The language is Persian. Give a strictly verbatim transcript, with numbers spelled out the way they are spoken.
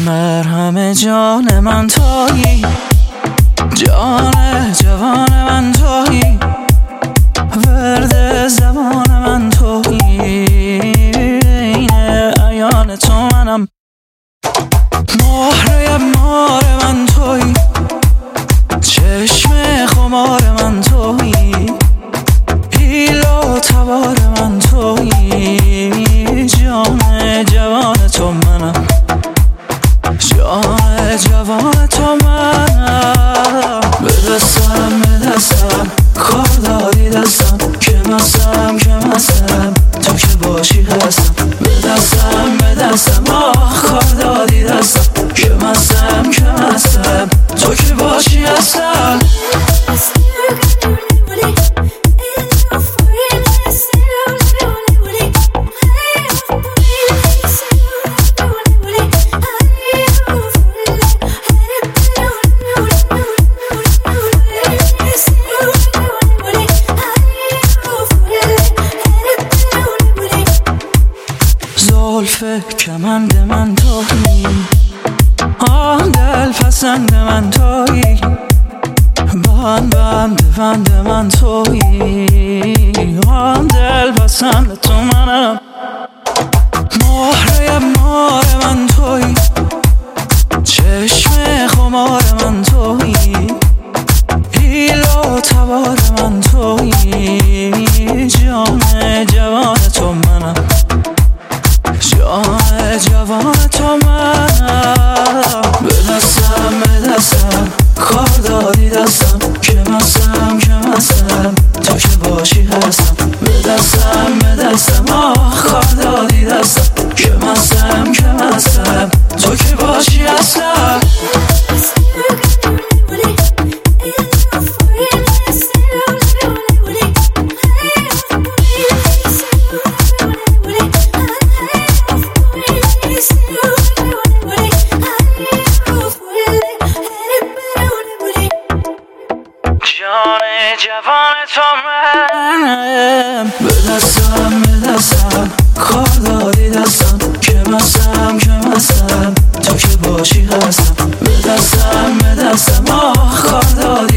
مرهم جان من تویی، جان جوان من تویی، ورد زمان من تویی، این عیان تو منم، مهره مار من تویی، چشم خمار من تویی، حیل و تبار من تویی، جان جوان تو منم، جان جوان تو منم. به دستم به دستم کار دادی دستم، که مستم که مستم تو که باشی هستم. به دستم به دستم آه کار دادی دستم، که مستم که مستم تو که باشی هستم. زلف کمند من تویی، آن دل پسند من تویی، بند بند بند من تویی، آن دل پسند تو منم، مهره مار من تویی، چشم خمار من تویی، حیل و تبار من تویی، جان جوان تو منم، جان جوان تو منم. به دستم به دستم کار دادی دستم، که مستم که مستم تو که باشی هستم. به دستم به دستم آه کار دادی دستم، که مستم که مستم تو که باشی هستم. جان جوان تو منم. به دستم به دستم کار دادی دستم، که مستم که مستم تو که باشی هستم. به دستم به دستم آه کار دادی